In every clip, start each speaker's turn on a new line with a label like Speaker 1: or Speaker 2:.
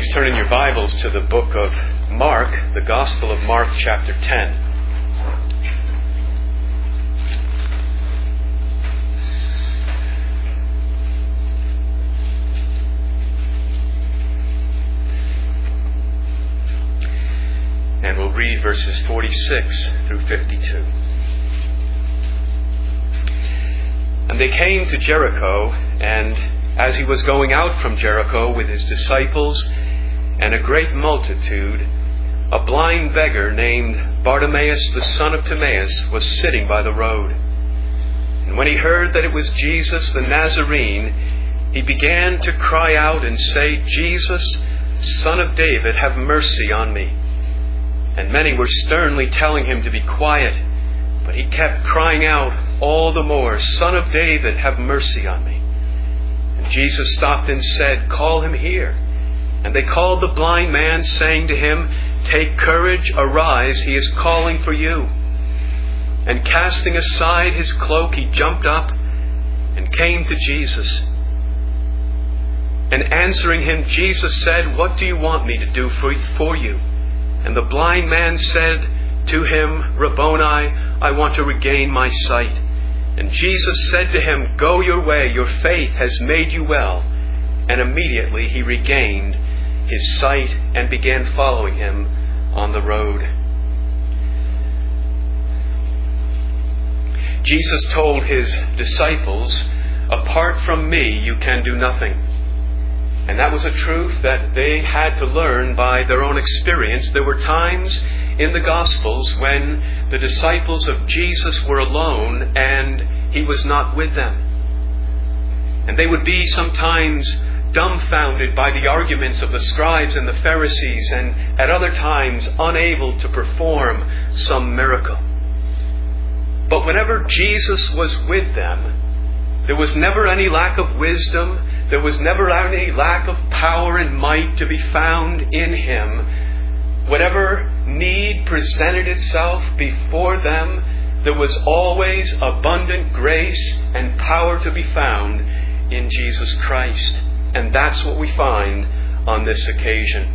Speaker 1: Please turn in your Bibles to the book of Mark, the Gospel of Mark, chapter 10. And we'll read verses 46 through 52. And they came to Jericho, and as he was going out from Jericho with his disciples and a great multitude, a blind beggar named Bartimaeus, the son of Timaeus, was sitting by the road. And when he heard that it was Jesus the Nazarene, he began to cry out and say, "Jesus, Son of David, have mercy on me." And many were sternly telling him to be quiet, but he kept crying out all the more, "Son of David, have mercy on me." And Jesus stopped and said, "Call him here." And they called the blind man, saying to him, "Take courage, arise, he is calling for you." And casting aside his cloak, he jumped up and came to Jesus. And answering him, Jesus said, "What do you want me to do for you?" And the blind man said to him, "Rabboni, I want to regain my sight." And Jesus said to him, "Go your way, your faith has made you well." And immediately he regained his sight and began following him on the road. Jesus told his disciples, "Apart from me, you can do nothing." And that was a truth that they had to learn by their own experience. There were times in the Gospels when the disciples of Jesus were alone and he was not with them. And they would be sometimes dumbfounded by the arguments of the scribes and the Pharisees, and at other times unable to perform some miracle. But whenever Jesus was with them, there was never any lack of wisdom. There was never any lack of power and might to be found in him. Whatever need presented itself before them, there was always abundant grace and power to be found in Jesus Christ. And that's what we find on this occasion.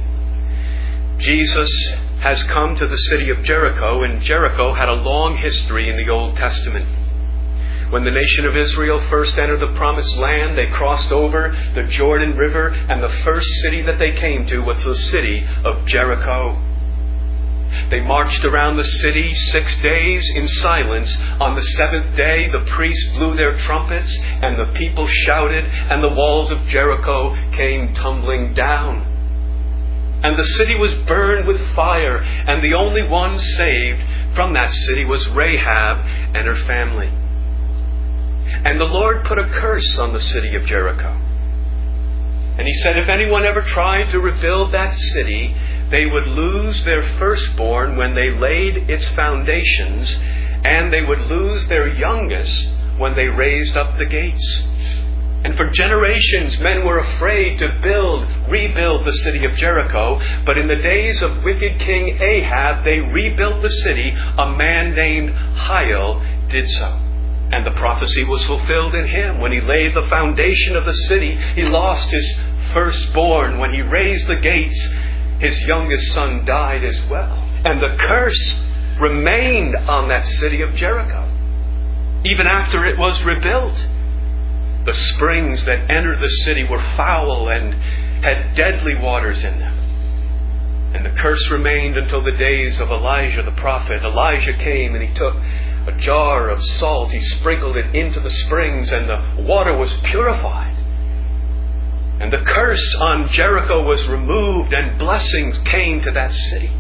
Speaker 1: Jesus has come to the city of Jericho, and Jericho had a long history in the Old Testament. When the nation of Israel first entered the Promised Land, they crossed over the Jordan River, and the first city that they came to was the city of Jericho. They marched around the city 6 days in silence. On the 7th day, the priests blew their trumpets, and the people shouted, and the walls of Jericho came tumbling down. And the city was burned with fire, and the only one saved from that city was Rahab and her family. And the Lord put a curse on the city of Jericho. And he said if anyone ever tried to rebuild that city, they would lose their firstborn when they laid its foundations, and they would lose their youngest when they raised up the gates. And for generations, men were afraid to rebuild the city of Jericho. But in the days of wicked King Ahab, they rebuilt the city. A man named Hiel did so. And the prophecy was fulfilled in him. When he laid the foundation of the city, he lost his firstborn. When he raised the gates, his youngest son died as well. And the curse remained on that city of Jericho, even after it was rebuilt. The springs that entered the city were foul and had deadly waters in them. And the curse remained until the days of Elijah the prophet. Elijah came and he took a jar of salt. He sprinkled it into the springs, and the water was purified. And the curse on Jericho was removed, and blessings came to that city.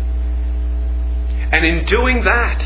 Speaker 1: And in doing that,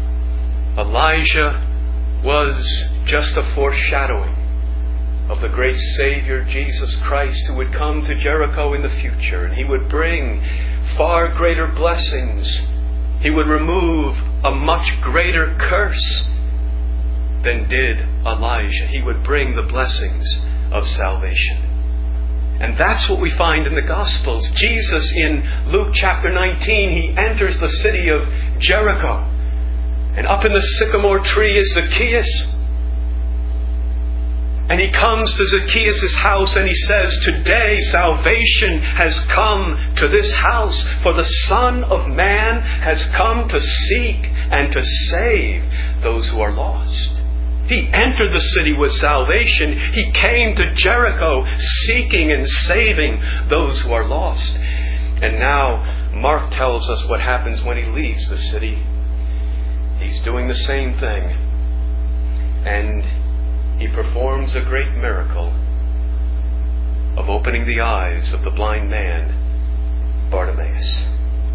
Speaker 1: Elijah was just a foreshadowing of the great Savior, Jesus Christ, who would come to Jericho in the future. And he would bring far greater blessings. He would remove a much greater curse than did Elijah. He would bring the blessings of salvation. And that's what we find in the Gospels. Jesus, in Luke chapter 19, he enters the city of Jericho. And up in the sycamore tree is Zacchaeus. And he comes to Zacchaeus' house and he says, "Today salvation has come to this house, for the Son of Man has come to seek and to save those who are lost." He entered the city with salvation. He came to Jericho seeking and saving those who are lost. And now Mark tells us what happens when he leaves the city. He's doing the same thing. And he performs a great miracle of opening the eyes of the blind man, Bartimaeus.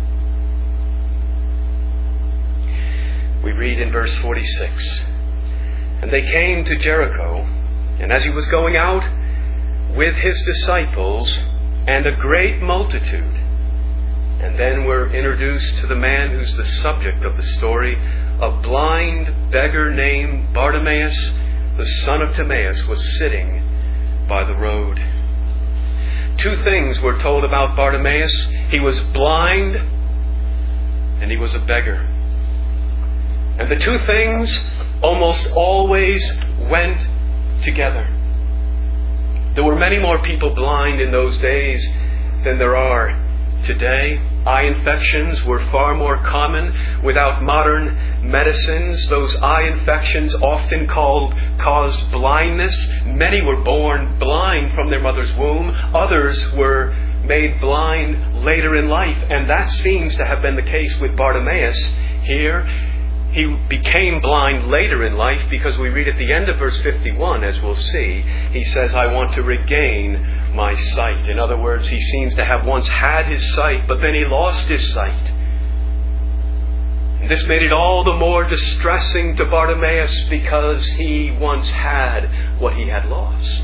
Speaker 1: We read in verse 46, "And they came to Jericho, and as he was going out with his disciples and a great multitude," and then we're introduced to the man who's the subject of the story, a blind beggar named Bartimaeus, the son of Timaeus, was sitting by the road. Two things we're told about Bartimaeus. He was blind and he was a beggar. And the two things almost always went together. There were many more people blind in those days than there are today. Eye infections were far more common. Without modern medicines, those eye infections, often caused blindness. Many were born blind from their mother's womb. Others were made blind later in life. And that seems to have been the case with Bartimaeus here. He became blind later in life because we read at the end of verse 51, as we'll see, he says, "I want to regain my sight." In other words, he seems to have once had his sight, but then he lost his sight. And this made it all the more distressing to Bartimaeus because he once had what he had lost.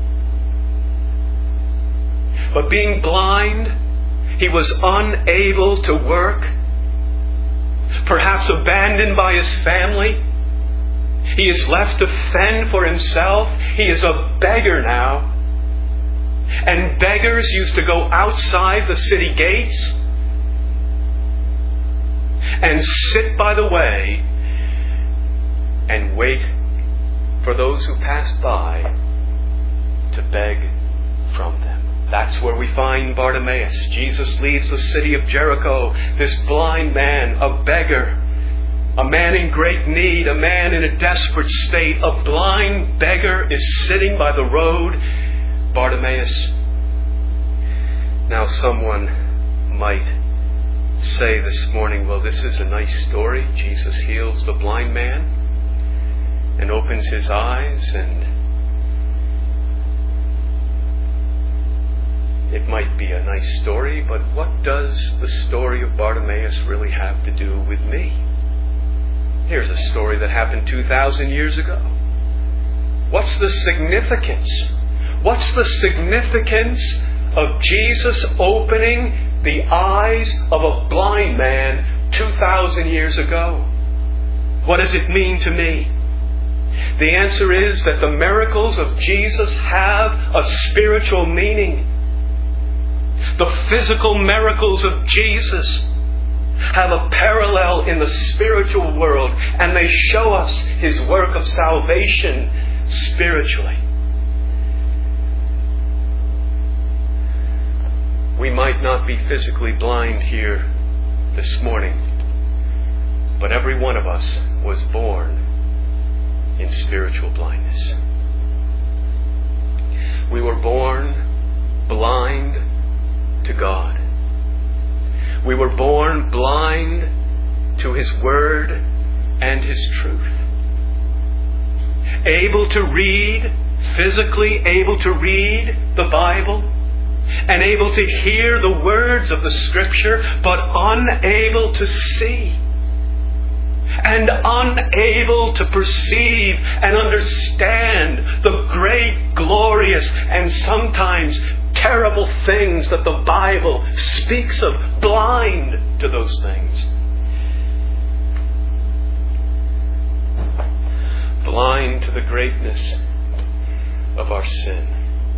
Speaker 1: But being blind, he was unable to work. Perhaps abandoned by his family. He is left to fend for himself. He is a beggar now. And beggars used to go outside the city gates and sit by the way and wait for those who passed by to beg from them. That's where we find Bartimaeus. Jesus leaves the city of Jericho. This blind man, a beggar, a man in great need, a man in a desperate state, a blind beggar is sitting by the road. Bartimaeus. Now someone might say this morning, well, this is a nice story. Jesus heals the blind man and opens his eyes, and it might be a nice story, but what does the story of Bartimaeus really have to do with me? Here's a story that happened 2,000 years ago. What's the significance? What's the significance of Jesus opening the eyes of a blind man 2,000 years ago? What does it mean to me? The answer is that the miracles of Jesus have a spiritual meaning. The physical miracles of Jesus have a parallel in the spiritual world, and they show us His work of salvation spiritually. We might not be physically blind here this morning, but every one of us was born in spiritual blindness. We were born blind to God. We were born blind to His Word and His truth. Able to read, physically able to read the Bible, and able to hear the words of the Scripture, but unable to see, and unable to perceive and understand the great, glorious, and sometimes terrible things that the Bible speaks of, blind to those things. Blind to the greatness of our sin.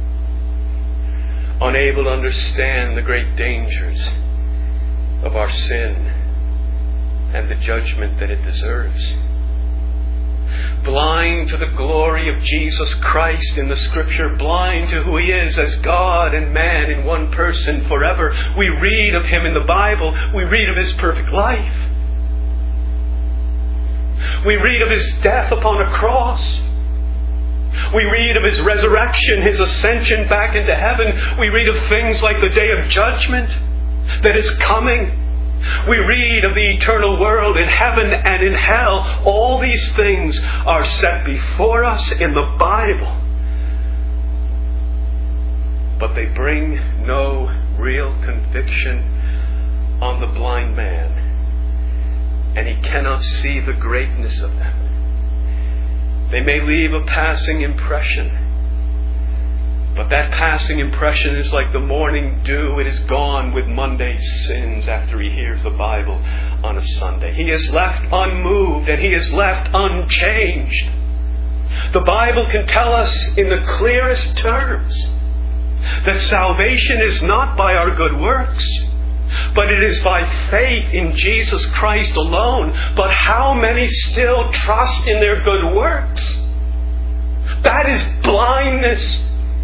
Speaker 1: Unable to understand the great dangers of our sin and the judgment that it deserves. blind to the glory of Jesus Christ in the Scripture, blind to who He is as God and man in one person forever. We read of Him in the Bible. We read of His perfect life. We read of His death upon a cross. We read of His resurrection, His ascension back into heaven. We read of things like the day of judgment that is coming. We read of the eternal world in heaven and in hell. All these things are set before us in the Bible. But they bring no real conviction on the blind man. And he cannot see the greatness of them. They may leave a passing impression. But that passing impression is like the morning dew. It is gone with Monday's sins after he hears the Bible on a Sunday. He is left unmoved and he is left unchanged. The Bible can tell us in the clearest terms that salvation is not by our good works, but it is by faith in Jesus Christ alone. But how many still trust in their good works? That is blindness.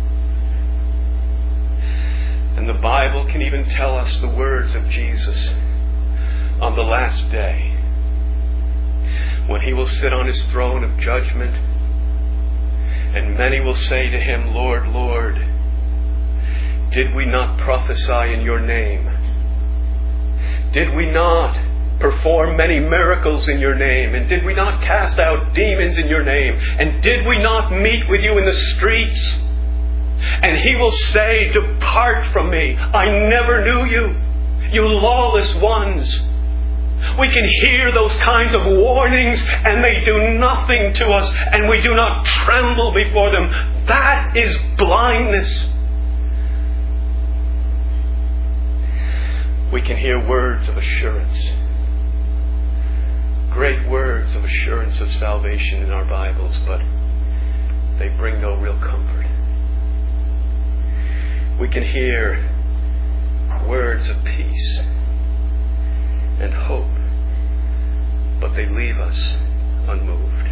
Speaker 1: And the Bible can even tell us the words of Jesus on the last day, when He will sit on His throne of judgment, and many will say to Him, Lord, Lord, did we not prophesy in Your name? Did we not perform many miracles in Your name? And did we not cast out demons in Your name? And did we not meet with You in the streets? And He will say, depart from me. I never knew you, you lawless ones. We can hear those kinds of warnings and they do nothing to us and we do not tremble before them. That is blindness. We can hear words of assurance. Great words of assurance of salvation in our Bibles, but they bring no real comfort. We can hear words of peace and hope, but they leave us unmoved.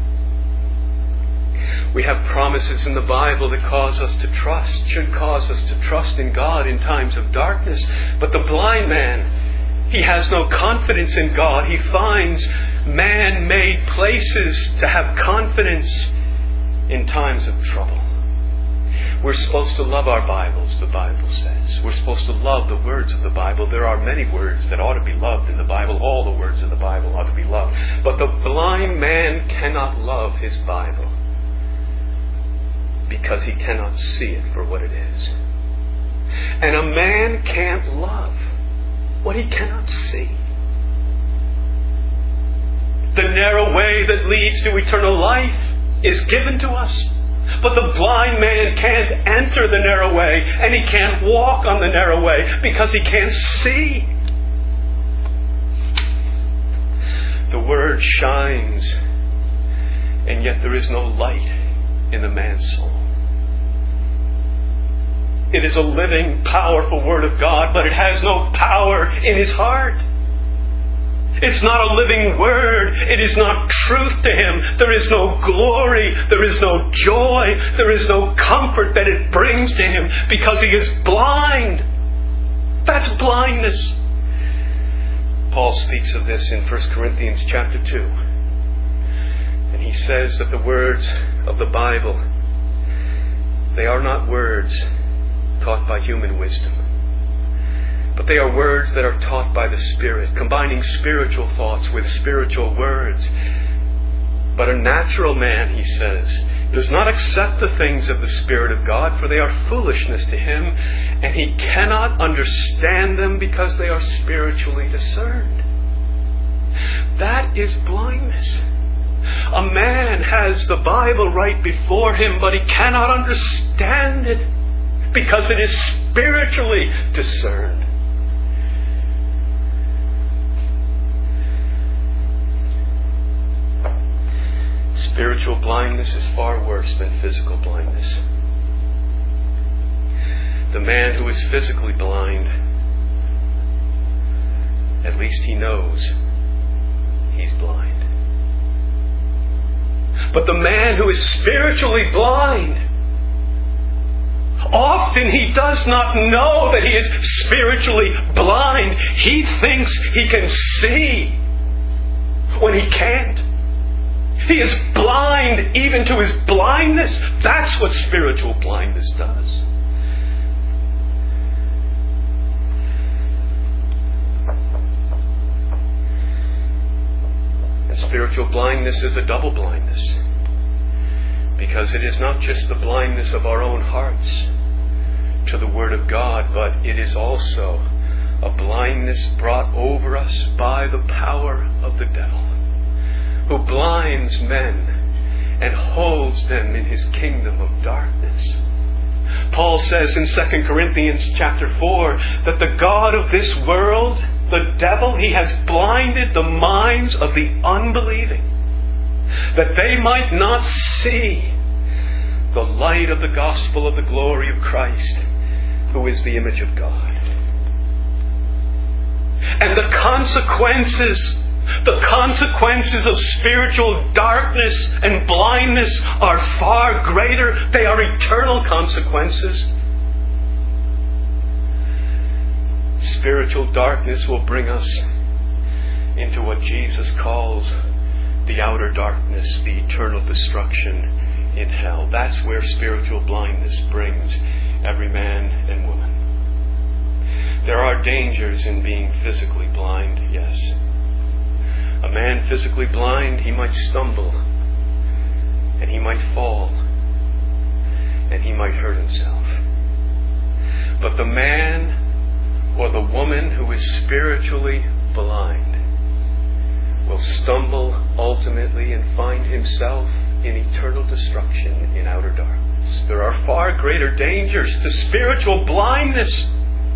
Speaker 1: We have promises in the Bible that cause us to trust, should cause us to trust in God in times of darkness. But the blind man, he has no confidence in God. He finds man-made places to have confidence in times of trouble. We're supposed to love our Bibles, the Bible says. We're supposed to love the words of the Bible. There are many words that ought to be loved in the Bible. All the words of the Bible ought to be loved. But the blind man cannot love his Bible because he cannot see it for what it is. And a man can't love what he cannot see. The narrow way that leads to eternal life is given to us. But the blind man can't enter the narrow way, and he can't walk on the narrow way because he can't see. The Word shines, and yet there is no light in the man's soul. It is a living, powerful Word of God, but it has no power in his heart. It's not a living Word. It is not truth to him. There is no glory. There is no joy. There is no comfort that it brings to him because he is blind. That's blindness. Paul speaks of this in 1 Corinthians chapter 2. And he says that the words of the Bible, they are not words taught by human wisdom, but they are words that are taught by the Spirit, combining spiritual thoughts with spiritual words. But a natural man, he says, does not accept the things of the Spirit of God, for they are foolishness to him, and he cannot understand them because they are spiritually discerned. That is blindness. A man has the Bible right before him, but he cannot understand it because it is spiritually discerned. Spiritual blindness is far worse than physical blindness. The man who is physically blind, at least he knows he's blind. But the man who is spiritually blind, often he does not know that he is spiritually blind. He thinks he can see when he can't. He is blind even to his blindness. That's what spiritual blindness does. And spiritual blindness is a double blindness, because it is not just the blindness of our own hearts to the Word of God, but it is also a blindness brought over us by the power of the devil, who blinds men and holds them in his kingdom of darkness. Paul says in 2 Corinthians chapter 4 that the God of this world, the devil, he has blinded the minds of the unbelieving, that they might not see the light of the gospel of the glory of Christ, who is the image of God. And the consequences of spiritual darkness and blindness are far greater. They are eternal consequences. Spiritual darkness will bring us into what Jesus calls the outer darkness, the eternal destruction in hell. That's where spiritual blindness brings every man and woman. There are dangers in being physically blind, yes. A man physically blind, he might stumble, and he might fall, and he might hurt himself. But the man or the woman who is spiritually blind will stumble ultimately and find himself in eternal destruction in outer darkness. There are far greater dangers to spiritual blindness.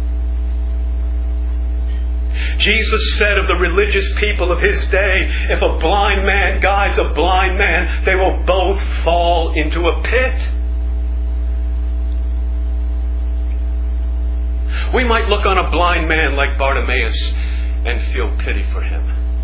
Speaker 1: Jesus said of the religious people of his day, if a blind man guides a blind man, they will both fall into a pit. We might look on a blind man like Bartimaeus and feel pity for him.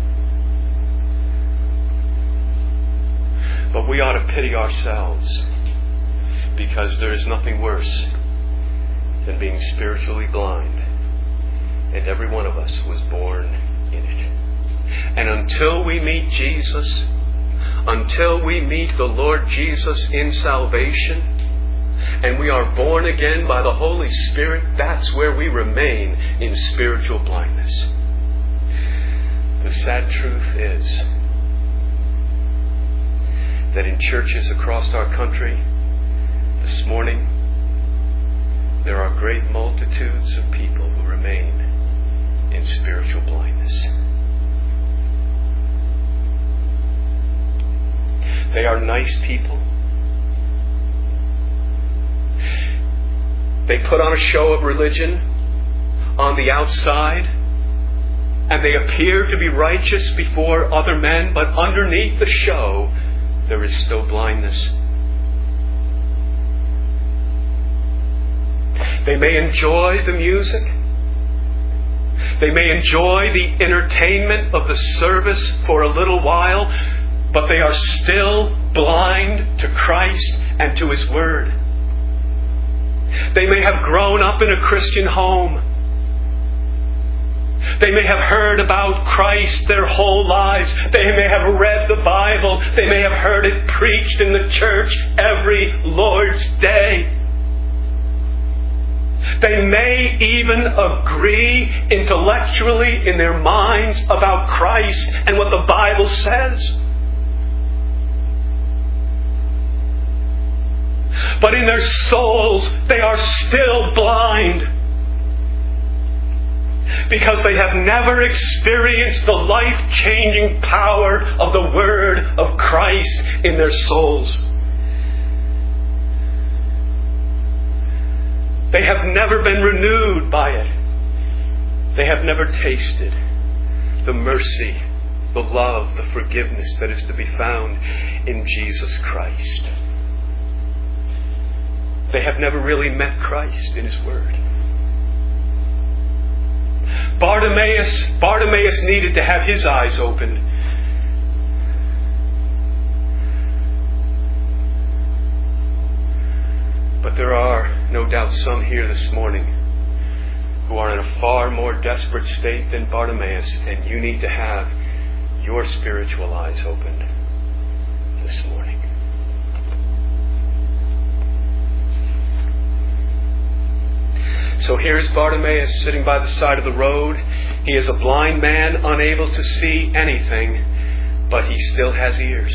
Speaker 1: But we ought to pity ourselves, because there is nothing worse than being spiritually blind. And every one of us was born in it. And until we meet Jesus, until we meet the Lord Jesus in salvation, and we are born again by the Holy Spirit, that's where we remain in spiritual blindness. The sad truth is that in churches across our country this morning, there are great multitudes of people who remain in spiritual blindness. They are nice people. They put on a show of religion on the outside, and they appear to be righteous before other men, but underneath the show there is still blindness. They may enjoy the music. They may enjoy the entertainment of the service for a little while, but they are still blind to Christ and to His Word. They may have grown up in a Christian home. They may have heard about Christ their whole lives. They may have read the Bible. They may have heard it preached in the church every Lord's Day. They may even agree intellectually in their minds about Christ and what the Bible says. But in their souls, they are still blind, because they have never experienced the life-changing power of the Word of Christ in their souls. They have never been renewed by it. They have never tasted the mercy, the love, the forgiveness that is to be found in Jesus Christ. They have never really met Christ in His Word. Bartimaeus needed to have his eyes opened. But there are, no doubt, some here this morning who are in a far more desperate state than Bartimaeus, and you need to have your spiritual eyes opened this morning. So here's Bartimaeus sitting by the side of the road. He is a blind man, unable to see anything, but he still has ears.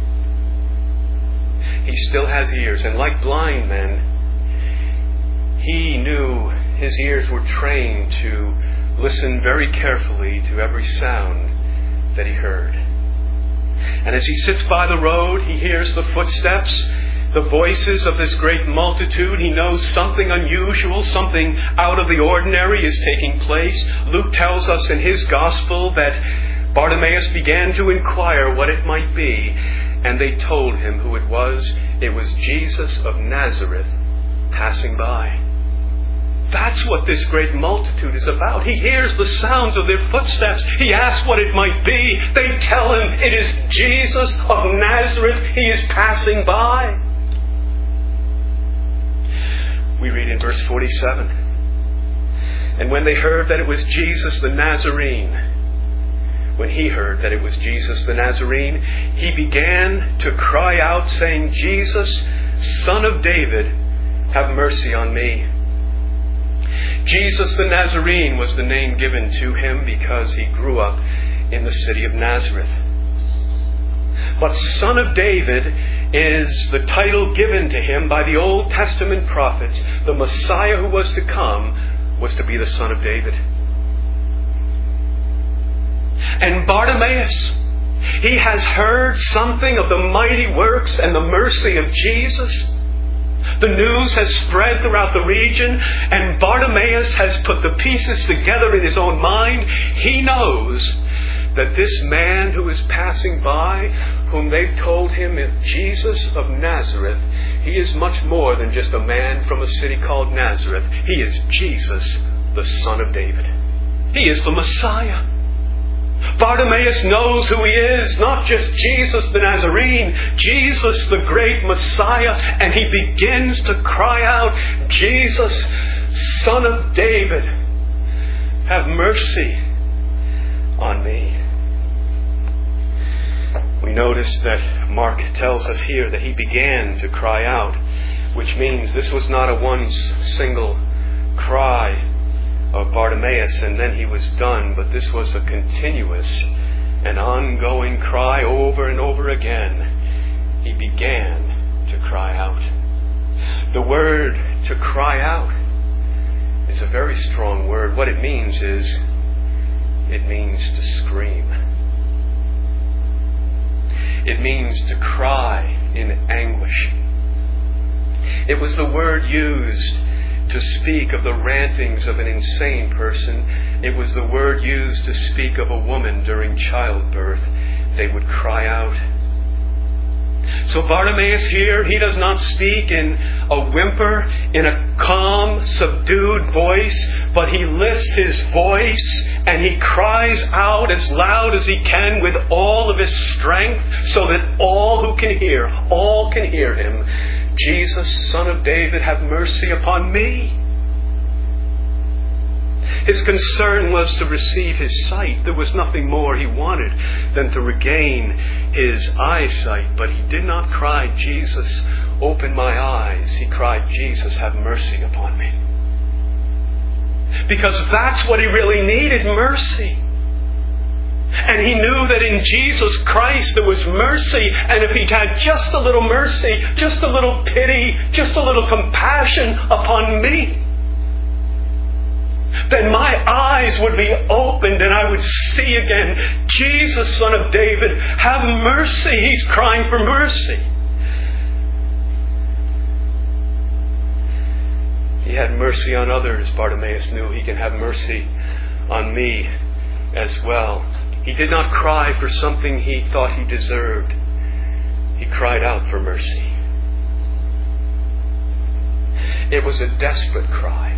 Speaker 1: He still has ears, and like blind men, he knew his ears were trained to listen very carefully to every sound that he heard. And as he sits by the road, he hears the footsteps, the voices of this great multitude. He knows something unusual, something out of the ordinary is taking place. Luke tells us in his gospel that Bartimaeus began to inquire what it might be, and they told him who it was. It was Jesus of Nazareth passing by. That's what this great multitude is about. He hears the sounds of their footsteps. He asks what it might be. They tell him it is Jesus of Nazareth. He is passing by. We read in verse 47, and when they heard that it was Jesus the Nazarene, when he heard that it was Jesus the Nazarene, he began to cry out, saying, Jesus, Son of David, have mercy on me. Jesus the Nazarene was the name given to him because he grew up in the city of Nazareth. But Son of David is the title given to him by the Old Testament prophets. The Messiah who was to come was to be the Son of David. And Bartimaeus, he has heard something of the mighty works and the mercy of Jesus. The news has spread throughout the region, and Bartimaeus has put the pieces together in his own mind. He knows that this man who is passing by, whom they've told him is Jesus of Nazareth, he is much more than just a man from a city called Nazareth. He is Jesus, the Son of David. He is the Messiah. Bartimaeus knows who he is, not just Jesus the Nazarene, Jesus the great Messiah, and he begins to cry out, Jesus, Son of David, have mercy on me. We notice that Mark tells us here that he began to cry out, which means this was not a one single cry of Bartimaeus and then he was done, but this was a continuous and ongoing cry over and over again. He began to cry out. The word to cry out is a very strong word. What it means is, it means to scream. It means to cry in anguish. It was the word used to speak of the rantings of an insane person. It was the word used to speak of a woman during childbirth. They would cry out. So Bartimaeus here, he does not speak in a whimper, in a calm, subdued voice, but he lifts his voice and he cries out as loud as he can with all of his strength, so that all who can hear, all can hear him. Jesus, Son of David, have mercy upon me. His concern was to receive his sight. There was nothing more he wanted than to regain his eyesight. But he did not cry, Jesus, open my eyes. He cried, Jesus, have mercy upon me. Because that's what he really needed, mercy. And he knew that in Jesus Christ there was mercy, and if he'd had just a little mercy, just a little pity, just a little compassion upon me, then my eyes would be opened and I would see again, Jesus, Son of David, have mercy. He's crying for mercy. He had mercy on others. Bartimaeus knew he can have mercy on me as well. He did not cry for something he thought he deserved. He cried out for mercy. It was a desperate cry.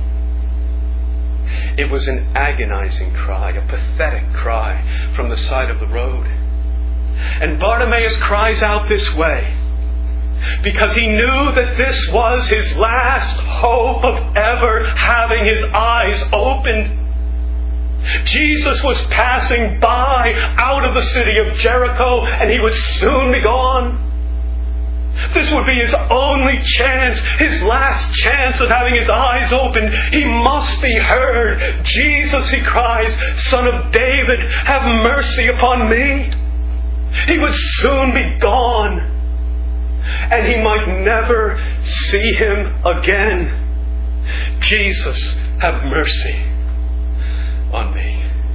Speaker 1: It was an agonizing cry, a pathetic cry from the side of the road. And Bartimaeus cries out this way. because he knew that this was his last hope of ever having his eyes opened. Jesus was passing by out of the city of Jericho, and he would soon be gone. This would be his only chance, his last chance of having his eyes opened. He must be heard. Jesus, he cries, Son of David, have mercy upon me. He would soon be gone, and he might never see him again. Jesus, have mercy on me.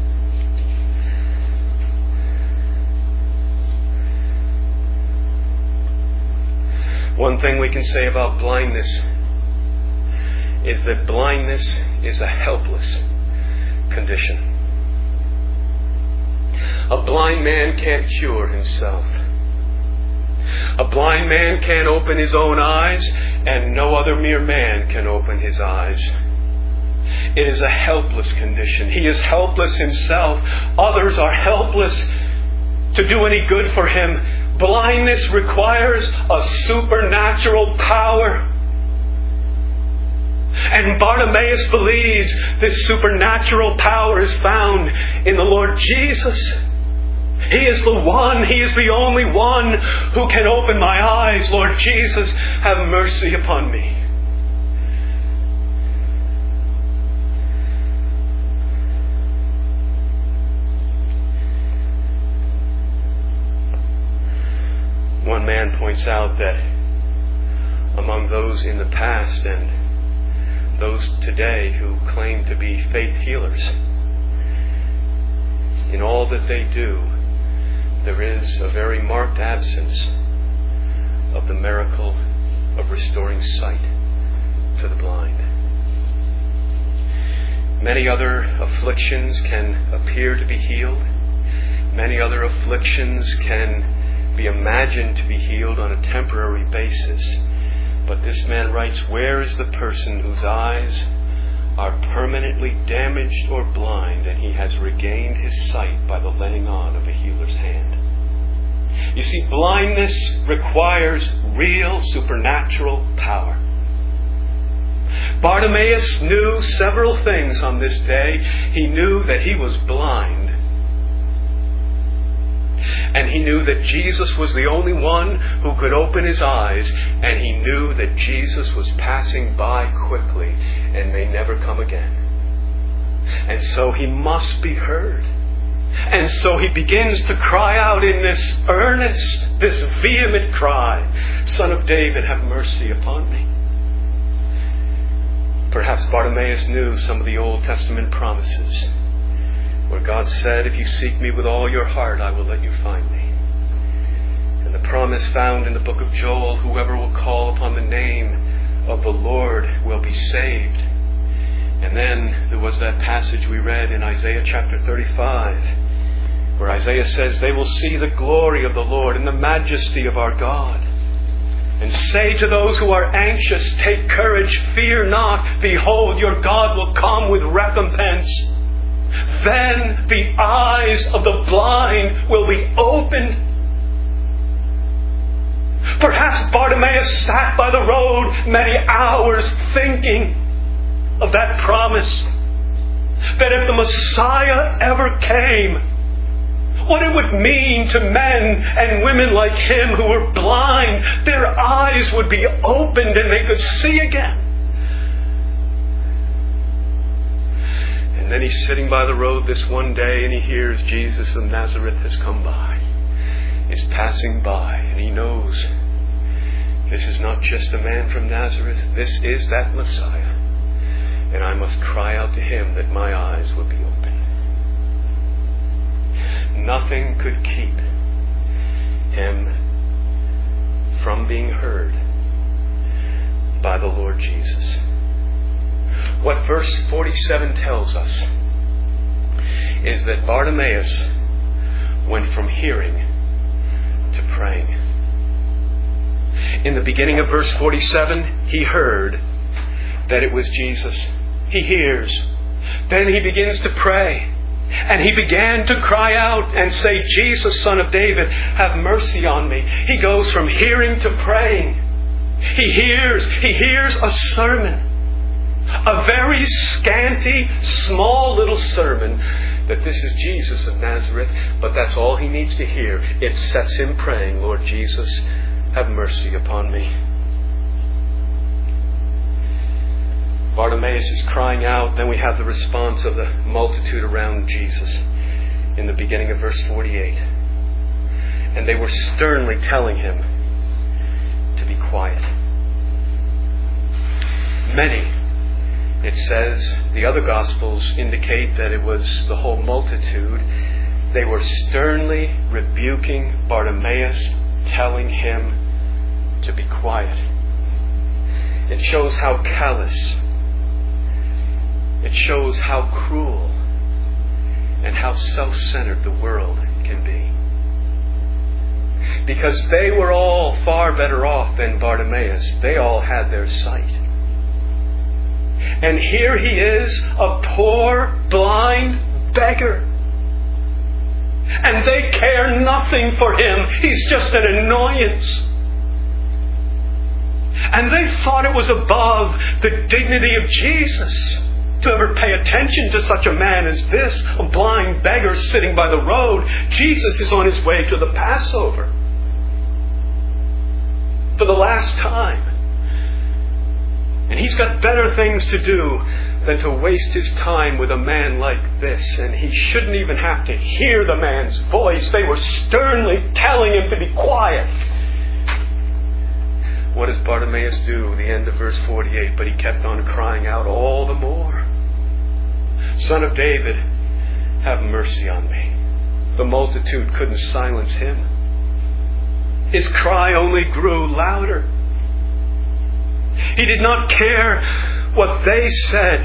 Speaker 1: One thing we can say about blindness is that blindness is a helpless condition. A blind man can't cure himself. A blind man can't open his own eyes, and no other mere man can open his eyes. It is a helpless condition. He is helpless himself. Others are helpless to do any good for him. Blindness requires a supernatural power. And Bartimaeus believes this supernatural power is found in the Lord Jesus. He is the one, He is the only one who can open my eyes. Lord Jesus, have mercy upon me. One man points out that among those in the past and those today who claim to be faith healers, in all that they do, there is a very marked absence of the miracle of restoring sight to the blind. Many other afflictions can appear to be healed. Many other afflictions can be imagined to be healed on a temporary basis. But this man writes, where is the person whose eyes are permanently damaged or blind, and he has regained his sight by the laying on of a healer's hand? You see, blindness requires real supernatural power. Bartimaeus knew several things on this day. He knew that he was blind. And he knew that Jesus was the only one who could open his eyes. And he knew that Jesus was passing by quickly and may never come again. And so he must be heard. And so he begins to cry out in this earnest, this vehement cry, Son of David, have mercy upon me. Perhaps Bartimaeus knew some of the Old Testament promises, where God said, if you seek me with all your heart, I will let you find me. And the promise found in the book of Joel, whoever will call upon the name of the Lord will be saved. And then there was that passage we read in Isaiah chapter 35, where Isaiah says, they will see the glory of the Lord and the majesty of our God. And say to those who are anxious, take courage, fear not. Behold, your God will come with recompense. Then the eyes of the blind will be opened. Perhaps Bartimaeus sat by the road many hours thinking of that promise, that if the Messiah ever came, what it would mean to men and women like him who were blind. Their eyes would be opened and they could see again. And then he's sitting by the road this one day and he hears Jesus of Nazareth has come by, is passing by, and he knows this is not just a man from Nazareth, this is that Messiah. And I must cry out to him that my eyes would be open. Nothing could keep him from being heard by the Lord Jesus. What verse 47 tells us is that Bartimaeus went from hearing to praying. In the beginning of verse 47, he heard that it was Jesus. He hears. Then he begins to pray. And he began to cry out and say, Jesus, Son of David, have mercy on me. He goes from hearing to praying. He hears a sermon. A very scanty, small little sermon that this is Jesus of Nazareth, but that's all he needs to hear. It sets him praying, Lord Jesus, have mercy upon me. Bartimaeus is crying out. Then we have the response of the multitude around Jesus in the beginning of verse 48. And they were sternly telling him to be quiet. Many, it says, the other Gospels indicate that it was the whole multitude. They were sternly rebuking Bartimaeus, telling him to be quiet. It shows how callous, it shows how cruel, and how self-centered the world can be. Because they were all far better off than Bartimaeus. They all had their sight. And here he is, a poor, blind beggar. And they care nothing for him. He's just an annoyance. And they thought it was above the dignity of Jesus to ever pay attention to such a man as this, a blind beggar sitting by the road. Jesus is on his way to the Passover for the last time. And he's got better things to do than to waste his time with a man like this. And he shouldn't even have to hear the man's voice. They were sternly telling him to be quiet. What does Bartimaeus do? The end of verse 48. But he kept on crying out all the more, Son of David, have mercy on me. The multitude couldn't silence him. His cry only grew louder. He did not care what they said.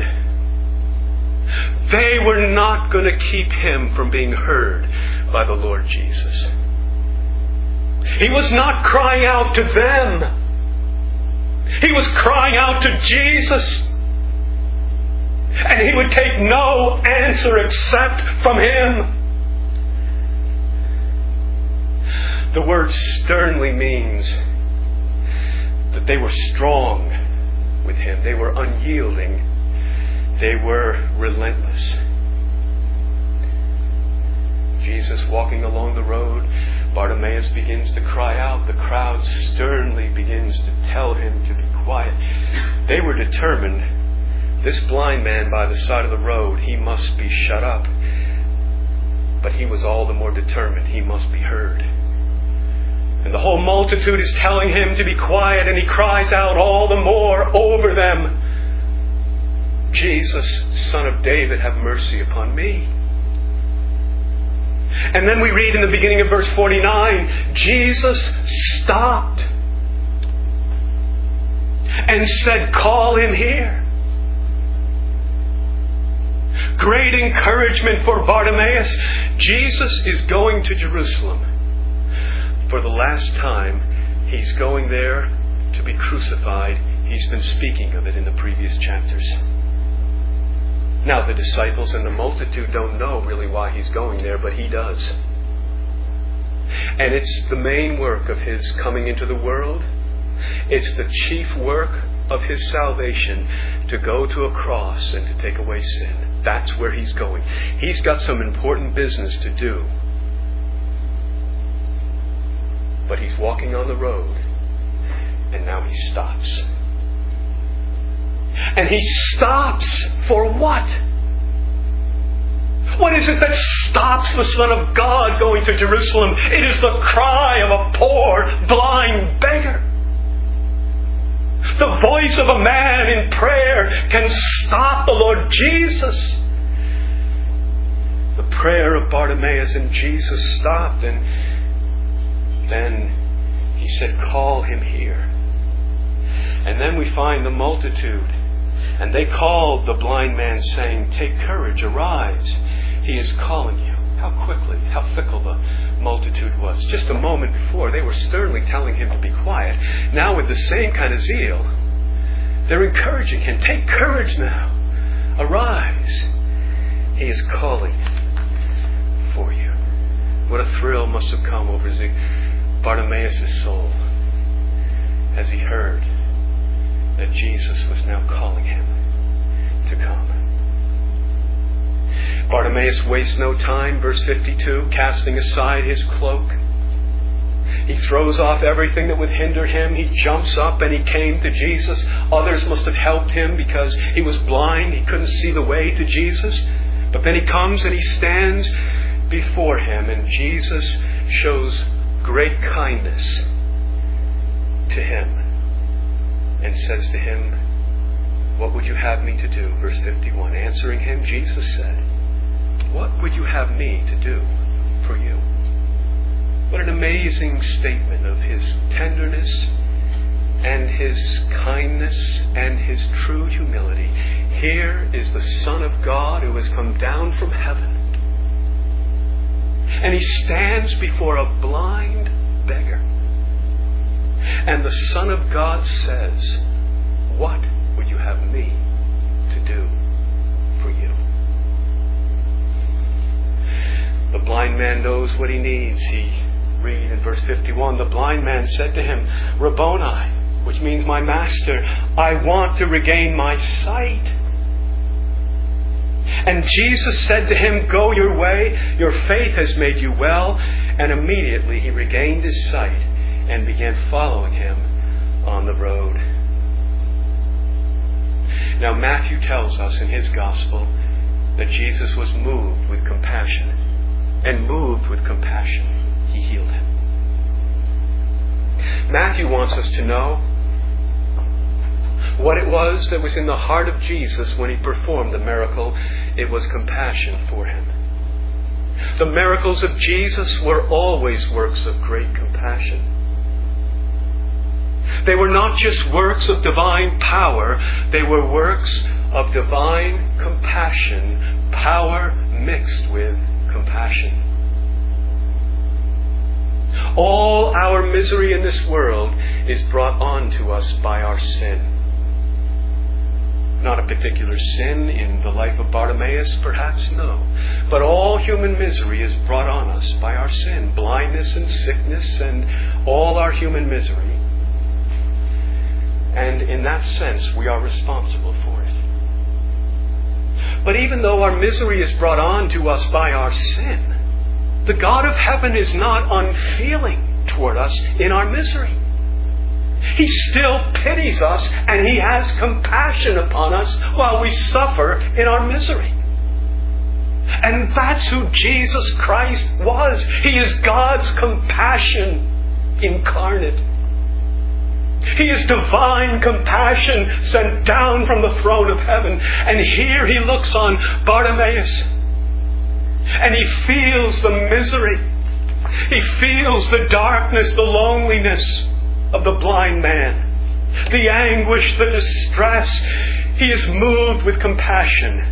Speaker 1: They were not going to keep him from being heard by the Lord Jesus. He was not crying out to them. He was crying out to Jesus. And he would take no answer except from him. The word sternly means that they were strong with him. They were unyielding. They were relentless. Jesus walking along the road, Bartimaeus begins to cry out. The crowd sternly begins to tell him to be quiet. They were determined, this blind man by the side of the road, he must be shut up. But he was all the more determined. He must be heard. And the whole multitude is telling him to be quiet, and he cries out all the more over them, Jesus, Son of David, have mercy upon me. And then we read in the beginning of verse 49, Jesus stopped and said, call him here. Great encouragement for Bartimaeus. Jesus is going to Jerusalem. For the last time, he's going there to be crucified. He's been speaking of it in the previous chapters. Now, the disciples and the multitude don't know really why he's going there, but he does. And it's the main work of his coming into the world. It's the chief work of his salvation, to go to a cross and to take away sin. That's where he's going. He's got some important business to do. But he's walking on the road, and now he stops. And he stops for what? What is it that stops the Son of God going to Jerusalem? It is the cry of a poor, blind beggar. The voice of a man in prayer can stop the Lord Jesus. The prayer of Bartimaeus and Jesus stopped, and then he said, call him here. And then we find the multitude. And they called the blind man, saying, take courage, arise. He is calling you. How quickly, how fickle the multitude was. Just a moment before, they were sternly telling him to be quiet. Now with the same kind of zeal, they're encouraging him. Take courage now. Arise. He is calling. What a thrill must have come over Bartimaeus' soul as he heard that Jesus was now calling him to come. Bartimaeus wastes no time, verse 52, casting aside his cloak. He throws off everything that would hinder him. He jumps up and he came to Jesus. Others must have helped him because he was blind. He couldn't see the way to Jesus. But then he comes and he stands before him, and Jesus shows great kindness to him and says to him, "What would you have me to do?" Verse 51. Answering him, Jesus said, "What would you have me to do for you?" What an amazing statement of his tenderness and his kindness and his true humility. Here is the Son of God who has come down from heaven. And he stands before a blind beggar. And the Son of God says, "What would you have me to do for you?" The blind man knows what he needs. He read in verse 51, the blind man said to him, "Rabboni," which means my master, "I want to regain my sight." And Jesus said to him, "Go your way, your faith has made you well." And immediately he regained his sight and began following him on the road. Now Matthew tells us in his gospel that Jesus was moved with compassion, and moved with compassion, he healed him. Matthew wants us to know what it was that was in the heart of Jesus when he performed the miracle. It was compassion for him. The miracles of Jesus were always works of great compassion. They were not just works of divine power, they were works of divine compassion, power mixed with compassion. All our misery in this world is brought on to us by our sin. Not a particular sin in the life of Bartimaeus, perhaps, no. But all human misery is brought on us by our sin. Blindness and sickness and all our human misery. And in that sense, we are responsible for it. But even though our misery is brought on to us by our sin, the God of heaven is not unfeeling toward us in our misery. He still pities us and He has compassion upon us while we suffer in our misery. And that's who Jesus Christ was. He is God's compassion incarnate. He is divine compassion sent down from the throne of heaven. And here He looks on Bartimaeus and He feels the misery. He feels the darkness, the loneliness of the blind man, the anguish, the distress. He is moved with compassion.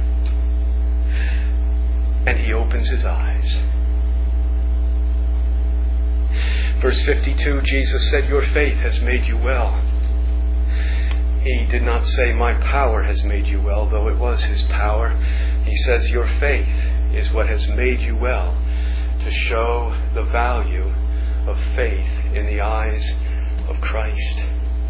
Speaker 1: And He opens His eyes. Verse 52, Jesus said, "Your faith has made you well." He did not say, "My power has made you well," though it was His power. He says, "Your faith is what has made you well," to show the value of faith in the eyes of Christ.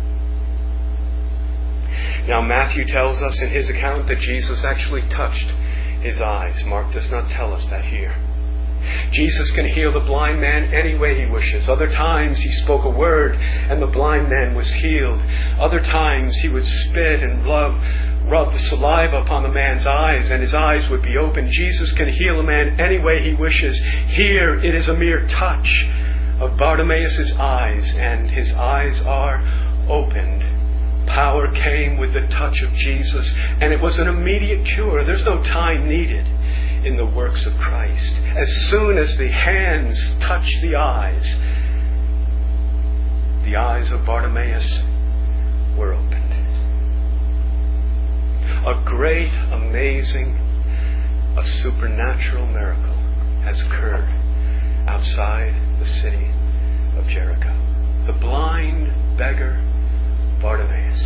Speaker 1: Now Matthew tells us in his account that Jesus actually touched his eyes. Mark does not tell us that here. Jesus can heal the blind man any way He wishes. Other times He spoke a word and the blind man was healed. Other times He would spit and rub the saliva upon the man's eyes and his eyes would be open. Jesus can heal a man any way He wishes. Here it is a mere touch of Bartimaeus' eyes, and his eyes are opened. Power came with the touch of Jesus, and it was an immediate cure. There's no time needed in the works of Christ. As soon as the hands touch the eyes of Bartimaeus were opened. A great, amazing, a supernatural miracle has occurred outside the city of Jericho. The blind beggar Bartimaeus.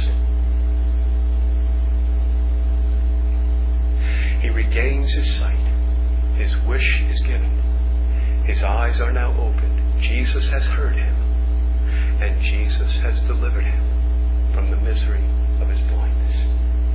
Speaker 1: He regains his sight. His wish is given. His eyes are now opened. Jesus has heard him, and Jesus has delivered him from the misery of his blindness.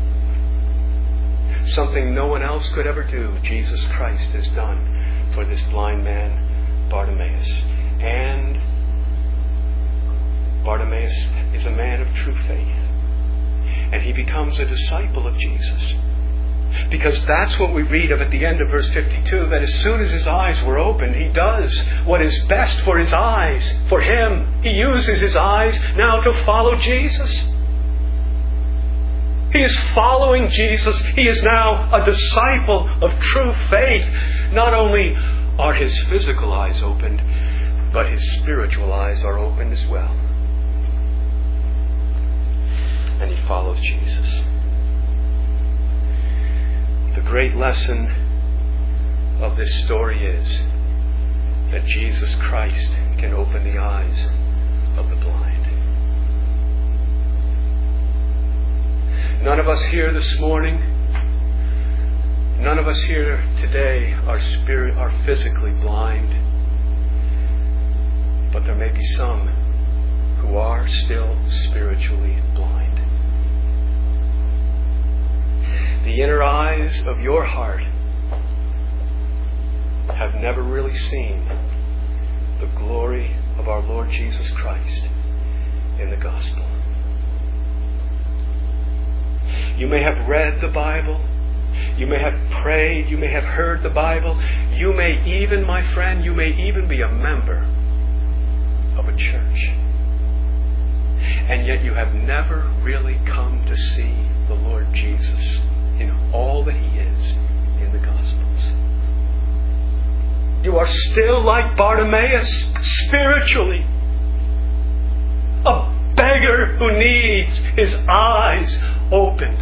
Speaker 1: Something no one else could ever do, Jesus Christ has done for this blind man, Bartimaeus. And Bartimaeus is a man of true faith. And he becomes a disciple of Jesus. Because that's what we read of at the end of verse 52, that as soon as his eyes were opened, he does what is best for his eyes, for him. He uses his eyes now to follow Jesus. He is following Jesus. He is now a disciple of true faith. Not only are his physical eyes opened, but his spiritual eyes are opened as well. And he follows Jesus. The great lesson of this story is that Jesus Christ can open the eyes of the blind. None of us here this morning, none of us here today are physically blind, but there may be some who are still spiritually blind. The inner eyes of your heart have never really seen the glory of our Lord Jesus Christ in the gospel. You may have read the Bible, you may have prayed, you may have heard the Bible, you may even, my friend, you may even be a member of a church. And yet you have never really come to see the Lord Jesus in all that He is in the Gospels. You are still like Bartimaeus spiritually. A beggar who needs his eyes opened.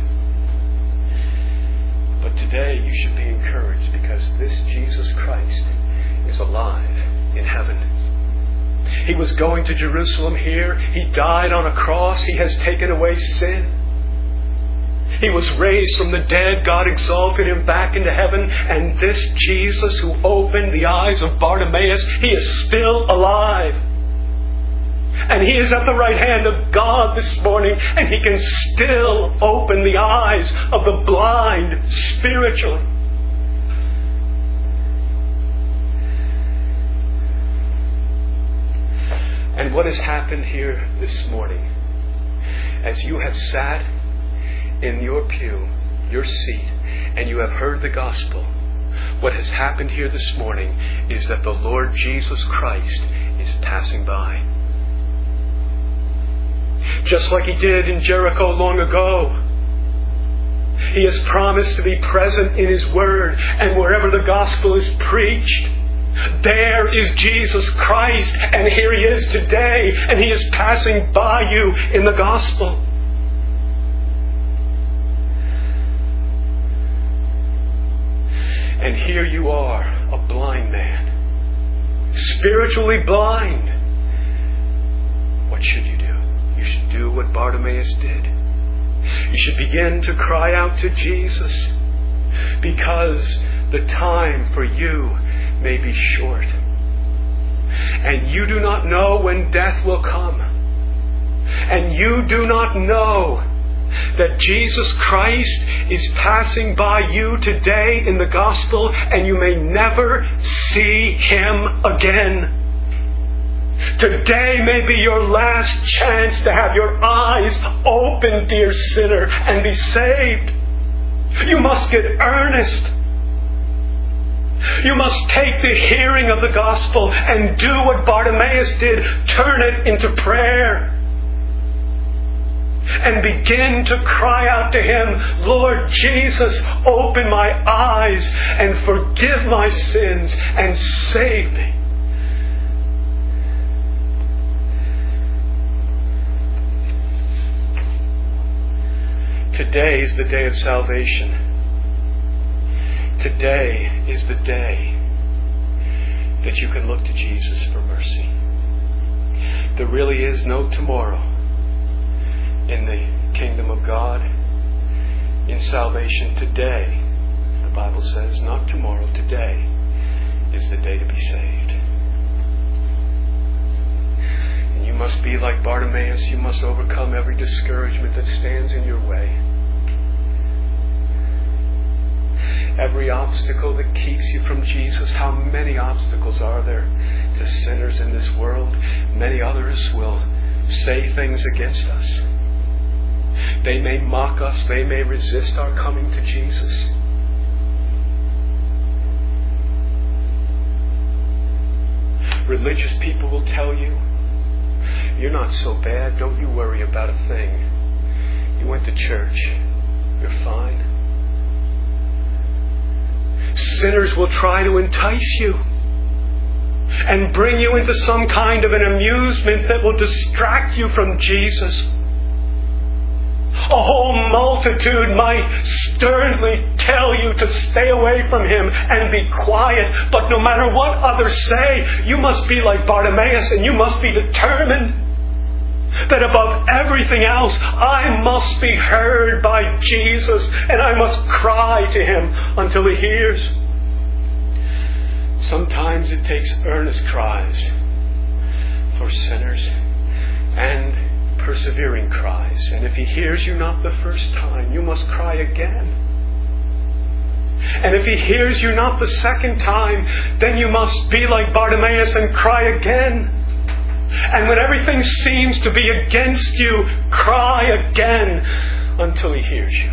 Speaker 1: But today you should be encouraged because this Jesus Christ is alive in heaven. He was going to Jerusalem here. He died on a cross. He has taken away sin. He was raised from the dead. God exalted Him back into heaven. And this Jesus who opened the eyes of Bartimaeus, He is still alive. And He is at the right hand of God this morning. And He can still open the eyes of the blind spiritually. And what has happened here this morning, as you have sat in your pew, your seat, and you have heard the gospel, what has happened here this morning is that the Lord Jesus Christ is passing by. Just like He did in Jericho long ago. He has promised to be present in His Word, and wherever the gospel is preached, there is Jesus Christ, and here He is today, and He is passing by you in the gospel. And here you are, a blind man, spiritually blind. What should you do? You should do what Bartimaeus did. You should begin to cry out to Jesus, because the time for you may be short. And you do not know when death will come. And you do not know that Jesus Christ is passing by you today in the gospel, and you may never see Him again. Today may be your last chance to have your eyes open, dear sinner, and be saved. You must get earnest. You must take the hearing of the gospel and do what Bartimaeus did. Turn it into prayer. And begin to cry out to Him, Lord Jesus, open my eyes and forgive my sins and save me. Today is the day of salvation. Today is the day that you can look to Jesus for mercy. There really is no tomorrow in the kingdom of God, in salvation. Today, the Bible says, not tomorrow, today is the day to be saved. must be like Bartimaeus. You must overcome every discouragement that stands in your way. Every obstacle that keeps you from Jesus. How many obstacles are there to sinners in this world? Many others will say things against us. They may mock us. They may resist our coming to Jesus. Religious people will tell you, you're not so bad. Don't you worry about a thing. You went to church. You're fine. Sinners will try to entice you and bring you into some kind of an amusement that will distract you from Jesus. A whole multitude might sternly tell you to stay away from him and be quiet. But no matter what others say, you must be like Bartimaeus, and you must be determined that above everything else, I must be heard by Jesus, and I must cry to him until he hears. Sometimes it takes earnest cries for sinners and persevering cries. And if he hears you not the first time, you must cry again. And if he hears you not the second time, then you must be like Bartimaeus and cry again. And when everything seems to be against you, cry again until he hears you.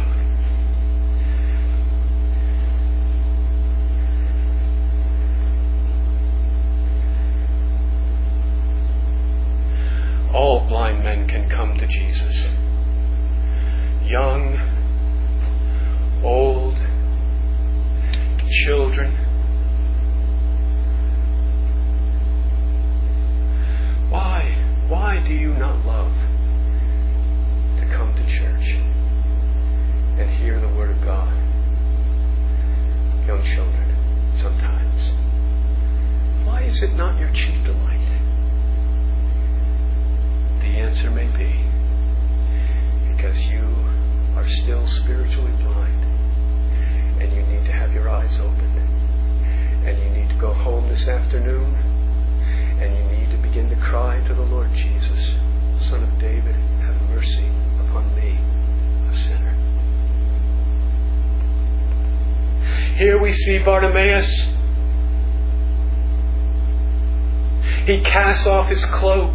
Speaker 1: All blind men can come to Jesus. Young, old, children. Why do you not love to come to church and hear the Word of God? Young children, sometimes. Why is it not your chief delight? The answer may be because you are still spiritually blind and you need to have your eyes opened, and you need to go home this afternoon and you need to begin to cry to the Lord Jesus, Son of David, have mercy upon me, a sinner. Here we see Bartimaeus. He casts off his cloak.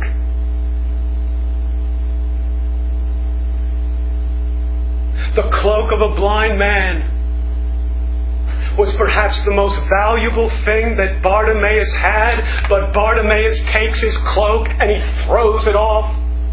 Speaker 1: The cloak of a blind man was perhaps the most valuable thing that Bartimaeus had, but Bartimaeus takes his cloak and he throws it off.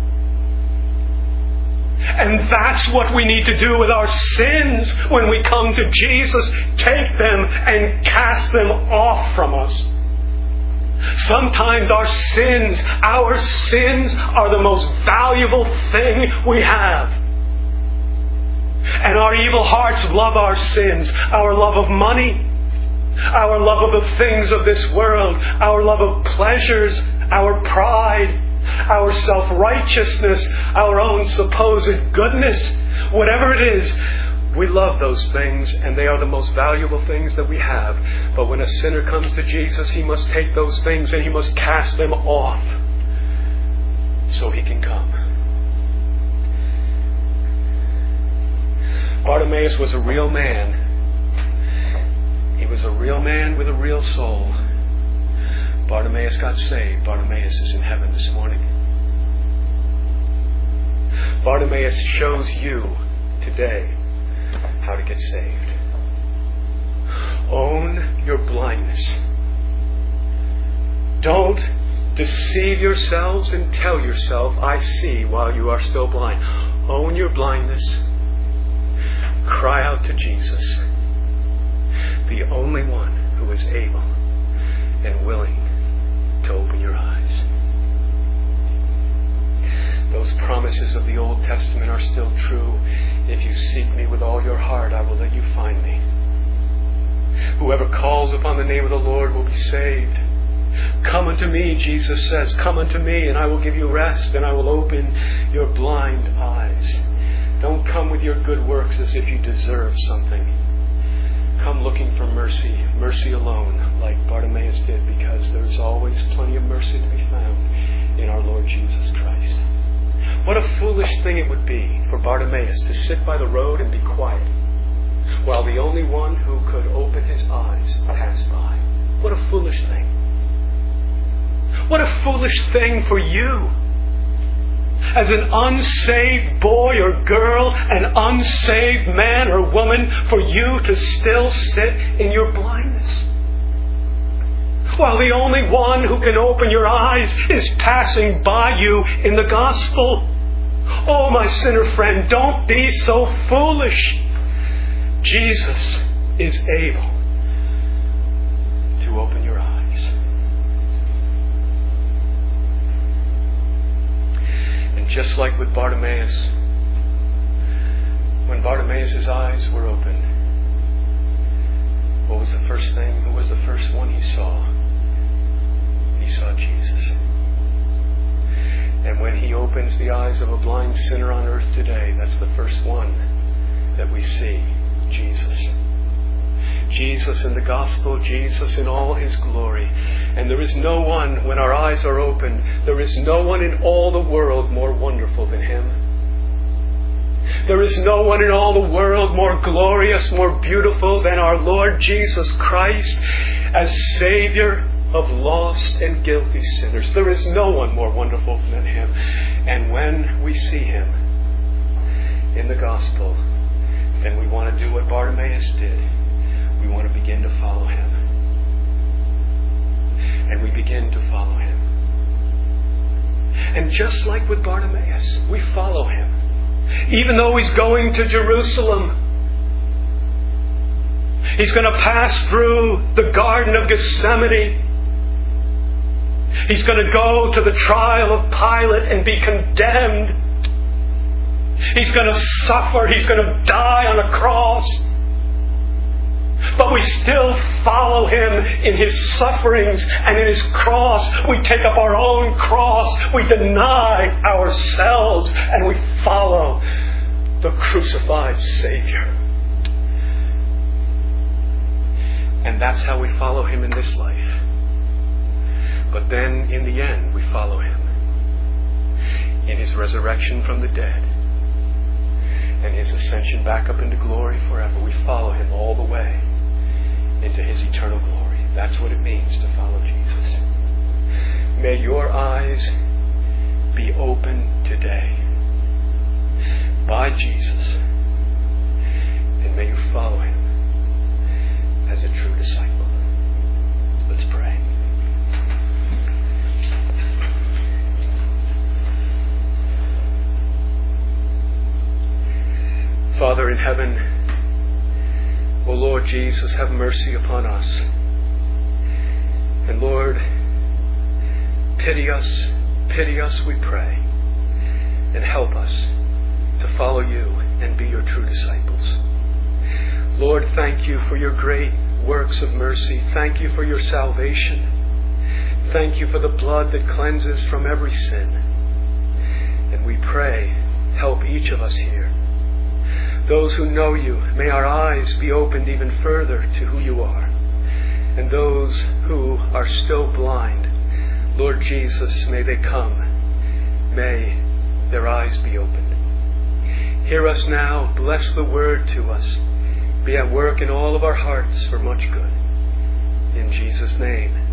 Speaker 1: And that's what we need to do with our sins when we come to Jesus. Take them and cast them off from us. Sometimes our sins are the most valuable thing we have. And our evil hearts love our sins, our love of money, our love of the things of this world, our love of pleasures, our pride, our self-righteousness, our own supposed goodness. Whatever it is, we love those things, and they are the most valuable things that we have. But when a sinner comes to Jesus, he must take those things and he must cast them off so he can come. Bartimaeus was a real man. He was a real man with a real soul. Bartimaeus got saved. Bartimaeus is in heaven this morning. Bartimaeus shows you today how to get saved. Own your blindness. Don't deceive yourselves and tell yourself, I see, while you are still blind. Own your blindness. Cry out to Jesus, the only one who is able and willing to open your eyes. Those promises of the Old Testament are still true. If you seek me with all your heart, I will let you find me. Whoever calls upon the name of the Lord will be saved. Come unto me, Jesus says, come unto me, and I will give you rest, and I will open your blind eyes. Don't come with your good works as if you deserve something. Come looking for mercy, mercy alone, like Bartimaeus did, because there's always plenty of mercy to be found in our Lord Jesus Christ. What a foolish thing it would be for Bartimaeus to sit by the road and be quiet while the only one who could open his eyes passed by. What a foolish thing. What a foolish thing for you, as an unsaved boy or girl, an unsaved man or woman, for you to still sit in your blindness, while the only one who can open your eyes is passing by you in the gospel. Oh, my sinner friend, don't be so foolish. Jesus is able to open your eyes. And just like with Bartimaeus, when Bartimaeus' eyes were opened, what was the first thing? Who was the first one he saw? He saw Jesus. And when he opens the eyes of a blind sinner on earth today, that's the first one that we see, Jesus. Jesus in the gospel, Jesus in all his glory. And there is no one, when our eyes are opened, there is no one in all the world more wonderful than him. There is no one in all the world more glorious, more beautiful than our Lord Jesus Christ as Savior of lost and guilty sinners. There is no one more wonderful than him. And when we see him in the gospel, then we want to do what Bartimaeus did. We want to begin to follow him. And we begin to follow him. And just like with Bartimaeus, we follow him. Even though he's going to Jerusalem, he's going to pass through the Garden of Gethsemane. He's going to go to the trial of Pilate and be condemned. He's going to suffer. He's going to die on a cross. But we still follow him in his sufferings and in his cross. We take up our own cross. We deny ourselves and we follow the crucified Savior. And that's how we follow him in this life. But then, in the end, we follow him in his resurrection from the dead and his ascension back up into glory forever. We follow him all the way into his eternal glory. That's what it means to follow Jesus. May your eyes be opened today by Jesus, and may you follow him as a true disciple. Let's pray. Father in heaven, O Lord Jesus, have mercy upon us. And Lord, pity us, we pray, and help us to follow you and be your true disciples. Lord, thank you for your great works of mercy. Thank you for your salvation. Thank you for the blood that cleanses from every sin. And we pray, help each of us here. Those who know you, may our eyes be opened even further to who you are. And those who are still blind, Lord Jesus, may they come. May their eyes be opened. Hear us now. Bless the word to us. Be at work in all of our hearts for much good. In Jesus' name.